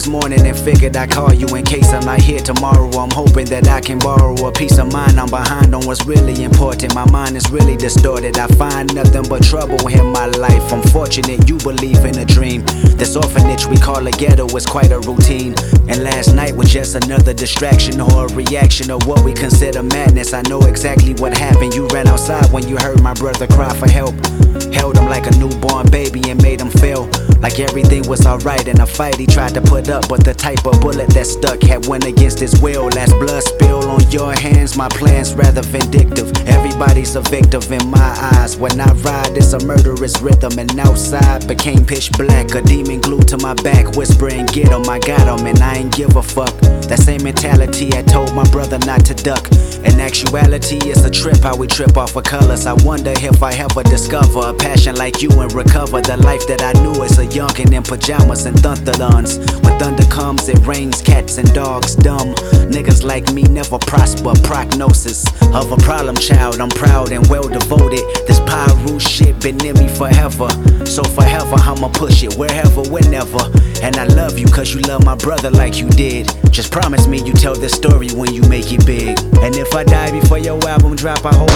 this morning and figured I'd call you in case I'm not here tomorrow. I'm hoping that I can borrow a peace of mind. I'm behind on what's really important. My mind is really distorted. I find nothing but trouble in my life. I'm fortunate you believe in a dream. This orphanage we call a ghetto is quite a routine. And last night was just another distraction or a reaction of what we consider madness. I know exactly what happened. You ran outside when you heard my brother cry for help. Held him like a newborn baby and made him feel like everything was alright in a fight he tried to put up. But the type of bullet that stuck had went against his will. Last blood spill on your hands, my plan's rather vindictive. Everybody's a victim in my eyes. When I ride, it's a murderous rhythm. And outside became pitch black, a demon glued to my back, whispering, get him, I got him, and I ain't give a fuck. That same mentality I told my brother not to duck. In actuality, it's a trip how we trip off of colors. I wonder if I ever discover a passion like you and recover the life that I knew as a youngin' in pajamas and thunderlons. When thunder comes, it rains cats and dogs dumb. Niggas like me never prosper. Prognosis of a problem child. I'm proud and well devoted. This Pyru shit been in me forever. So forever I'ma push it wherever, whenever. And I love you cause you love my brother like you did. Just promise me you tell this story when you make it big. And if I die before your album drop, I hope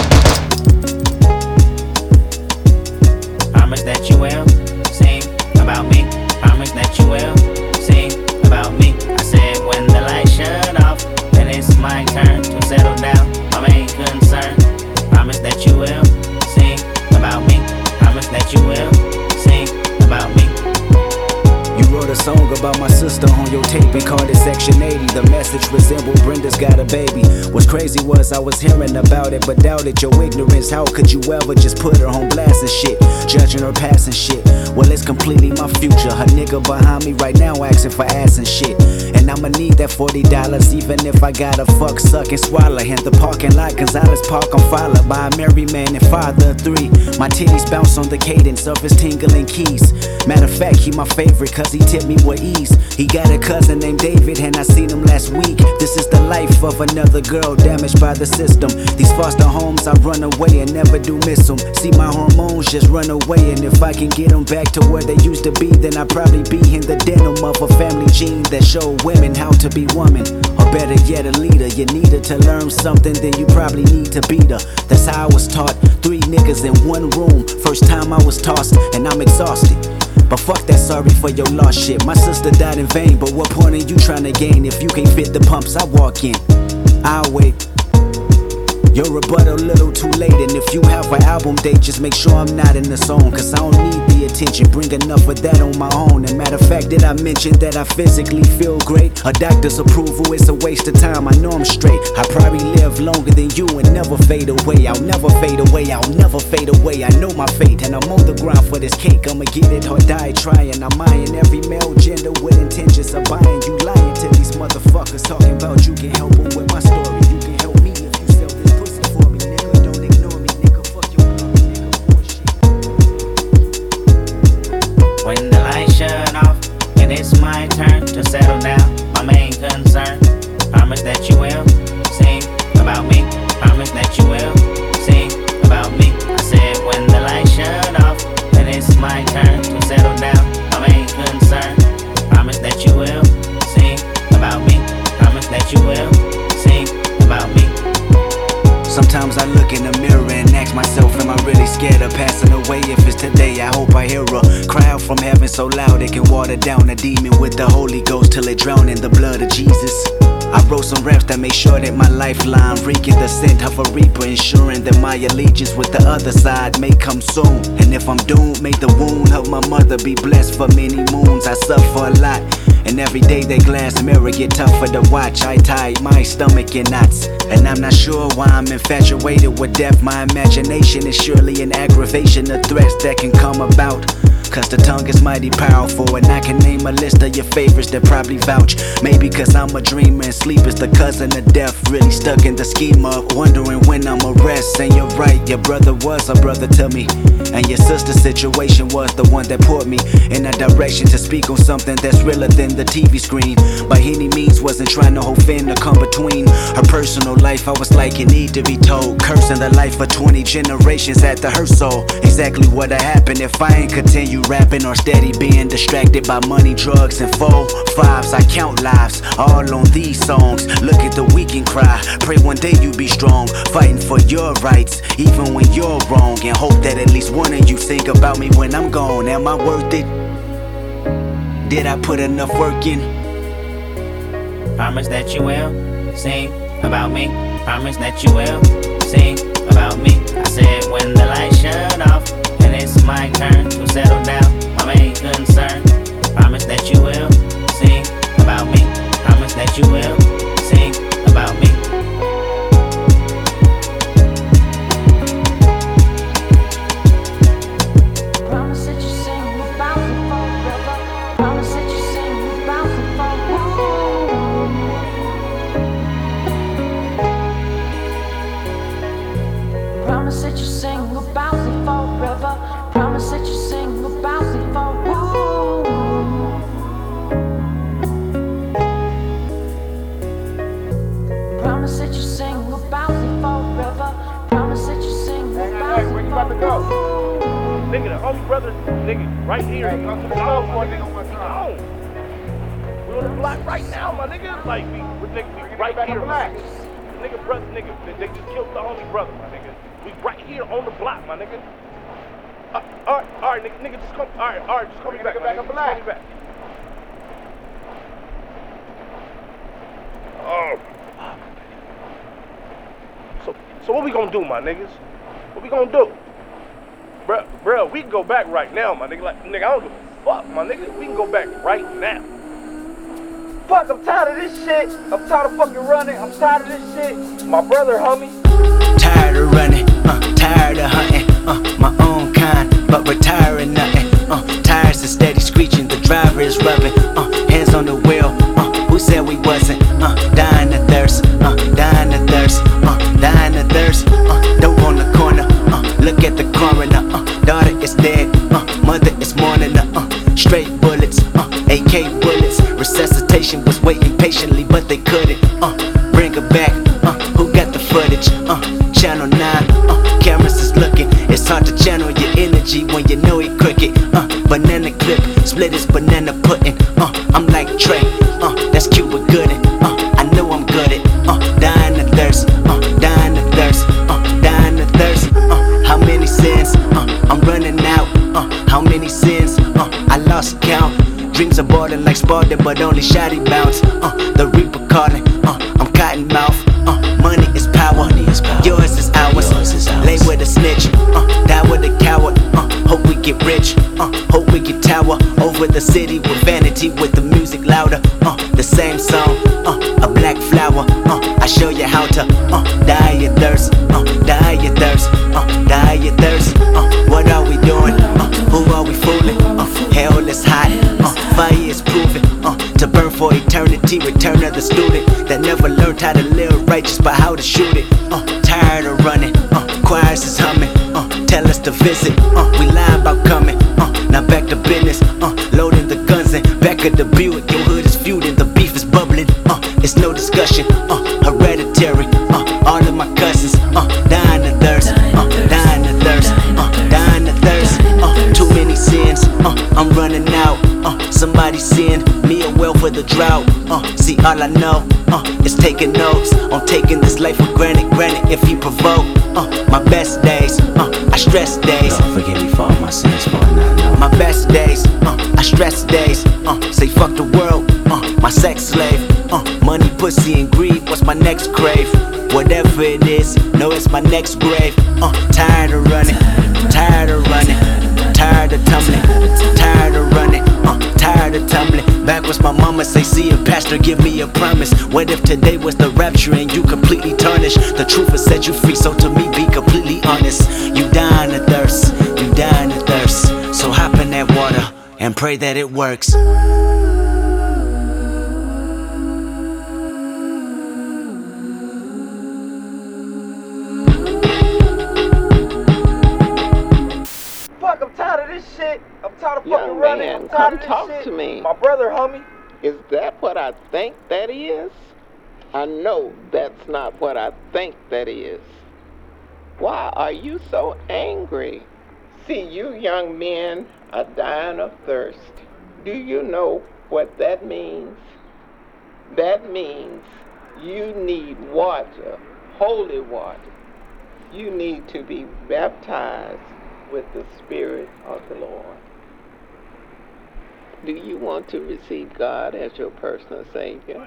promise that you will sing about me. Promise that you will sing about me. I said when the lights shut off, then it's my turn to settle down. My main concern. Promise that you will sing about me. Promise that you will sing about me. You wrote a song about my sister on your tape and called it Section 80. The message resembled Brenda's got a baby. What's crazy was I was hearing about it but doubted your ignorance. How could you ever just put her on blast and shit? Judging her past and shit. Well, it's completely my future. Her nigga behind me right now asking for ass and shit. And I'ma need that $40 even if I gotta fuck, suck, and swallow. In the parking lot, Gonzalez Park, I'm followed by a married man and father of 3. My titties bounce on the cadence of his tingling keys. Matter of fact, he my favorite cause he tipped me with ease. He got a cousin named David and I seen him last week. This is the life of another girl damaged by the system. These foster homes I run away and never do miss them. See my hormones just run away, and if I can get them back to where they used to be, then I'd probably be in the denim of a family gene that showed women how to be woman. Or better yet, a leader. You need her to learn something, then you probably need to beat her. That's how I was taught. 3 niggas in one room. First time I was tossed and I'm exhausted. But fuck that sorry for your lost shit. My sister died in vain, but what point are you trying to gain if you can't fit the pumps I walk in? I'll wait. Your rebuttal a little too late, and if you have an album date, just make sure I'm not in the zone, cause I don't need the attention, bring enough of that on my own. And matter of fact, did I mention that I physically feel great? A doctor's approval is a waste of time, I know I'm straight. I probably live longer than you and never fade away. I'll never fade away, I'll never fade away. I know my fate and I'm on the ground for this cake. I'ma get it or die trying. I'm eyeing every male gender with intentions of buying. You lying to these motherfuckers talking about you can help them with my story. You can help me if you sell this pussy for me, nigga. Don't ignore me, nigga. Fuck your love, nigga. Bullshit. When the lights shut off and it's my turn to settle down, my main concern. Promise that you will sing about me. Promise that you will sing about me. I said when the lights shut off and it's my turn to settle down, my main concern. Promise that you will sing about me. Promise that you will sing about me. Sometimes I look in the mirror and ask myself, am I really scared of passing away? If it's today, I hope I hear a cry out from heaven so loud it can water down a demon with the Holy Ghost till it drown in the blood of Jesus. I wrote some raps that made sure that my lifeline reeking the scent of a reaper, ensuring that my allegiance with the other side may come soon. And if I'm doomed, may the wound of my mother be blessed for many moons. I suffer a lot, and every day that glass mirror get tougher to watch. I tie my stomach in knots, and I'm not sure why I'm infatuated with death. My imagination is surely an aggravation of threats that can come about. Cause the tongue is mighty powerful, and I can name a list of your favorites that probably vouch. Maybe cause I'm a dreamer and sleep is the cousin of death. Really stuck in the scheme of wondering when I'ma rest. yes, and you're right, your brother was a brother to me. And your sister's situation was the one that put me in a direction to speak on something that's realer than the TV screen. By any means, wasn't trying to hold fin to come between her personal life. I was like, you need to be told. Cursing the life of 20 generations at the hurt soul. Exactly what'd happen if I ain't continue rapping or steady being distracted by money, drugs, and 4-5s. I count lives all on these songs. Look at the weak and cry. Pray one day you be strong, fighting for your rights, even when you're wrong, and hope that at least one of you think about me when I'm gone. Am I worth it? Did I put enough work in? Promise that you will sing about me. Promise that you will sing about me. I said when the lights shut off and it's my turn to settle down, my main concern. Promise that you will sing about me. Promise that you will sing about me. Promise that you sing about me forever. Promise that you sing about me forever. Promise that you sing about me forever. Promise that you sing about me forever. Promise that you sing about me forever. Promise that you sing about me. Where you about to go? Nigga, the only brother, nigga, right here. Hey, come to the phone for a nigga on my time. We on the block right now, my nigga. Like, we right here. Nigga, brother, nigga, they just killed the only brother, my nigga. We right here on the block, my nigga. Alright, nigga, just come. Alright, just call me back. Back on black. Call me back. Oh. So what we gonna do, my niggas? What we gonna do? Bruh, we can go back right now, my nigga. Like, nigga, I don't give a fuck, my nigga. We can go back right now. Fuck, I'm tired of this shit. I'm tired of fucking running. I'm tired of this shit. My brother, homie. Tired of running, tired of hunting, my own kind, but retiring nothing. Tires are steady screeching, the driver is rubbing, hands on the wheel. Who said we wasn't? Dying of thirst, dying of thirst, dying of thirst. Dope on the corner, look at the coroner. Daughter is dead, mother is mourning. Straight bullets, AK bullets. Resuscitation was waiting patiently, but they couldn't. Bring her back. Who got the footage? Channel 9. Cameras is looking. It's hard to channel your energy when you know it crooked. Banana clip, split is banana pudding. I'm like Trey. That's Cuba Gooding. I know I'm good at. Dying of thirst. Dying of thirst. Dying of thirst. How many sins? I'm running out. How many sins? I lost count. Dreams are boarding like Spartan, but only shoddy bounce. The Reaper calling. I'm cotton mouth. Money is power. Yours is ours. Lay with a snitch. Die with a coward. Hope we get rich. Hope we get tower over the city with vanity, with the music louder. The same song. A black flower. I show you how to die your thirst. Die your thirst. Die your thirst. What are we doing? Who are we fooling? Hell is hot. Fire is proven to burn for eternity. Return of the student that never learned how to live righteous, but how to shoot it. Tired of running. Choirs is humming. Tell us to visit. We lie about coming. Now back to business. Loading the guns and back at the Buick. Your hood is feuding. The beef is bubbling. It's no discussion. Hereditary. All of my cousins. Dying of thirst. Dying of thirst. Dying of thirst. Too many sins. I'm running out. Somebody send me a well for the drought. See, all I know is taking notes on taking this life for granted. Granted, if he provoke my best days, I stress days. Lord, forgive me for all my sins, for I not know. My best days, I stress days. Say fuck the world, my sex slave. Money, pussy, and greed. What's my next crave? Whatever it is, no, it's my next grave. Tired of running, tired of running, tired of tumbling, tired of running, tired of tumbling. Backwards, my mama say, see a pastor, give me a promise. What if today was the rapture and you completely tarnished? The truth will set you free, so to me, be completely honest. You dying of thirst, you dying of thirst. So hop in that water and pray that it works. tired of Young fucking running. man, I'm tired come of this talk shit. to me. My brother, homie. Is that what I think that is? I know that's not what I think that is. Why are you so angry? See, you young men are dying of thirst. Do you know what that means? That means you need water, holy water. You need to be baptized with the Spirit of the Lord. Do you want to receive God as your personal Savior?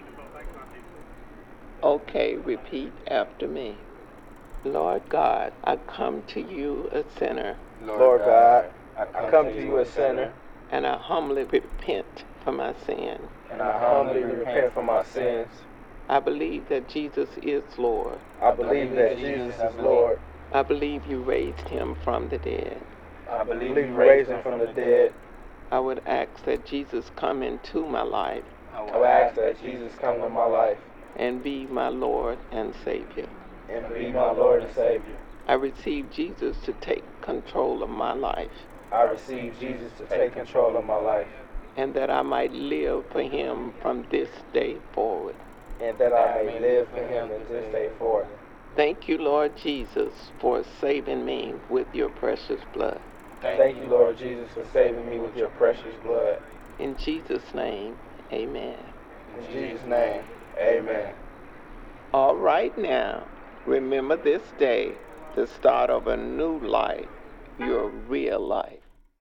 Okay, repeat after me. Lord God, I come to you a sinner. Lord God, I come to you a sinner, and I humbly repent for my sin. and I humbly repent for my sins. I believe that Jesus is Lord. I believe that Jesus is Lord. I believe you raised him from the dead. I believe you raised him from the dead. I would ask that Jesus come into my life I will ask that Jesus come to my life and be my Lord and Savior. and be my Lord and Savior. I receive Jesus to take control of my life, I receive Jesus to take control of my life, and that I might live for him from this day forward. and that I may live for him in this day forward. Thank you, Lord Jesus, for saving me with your precious blood. Thank you, Lord Jesus, for saving me with your precious blood. In Jesus' name, amen. In Jesus' name, amen. All right now, remember this day, the start of a new life, your real life.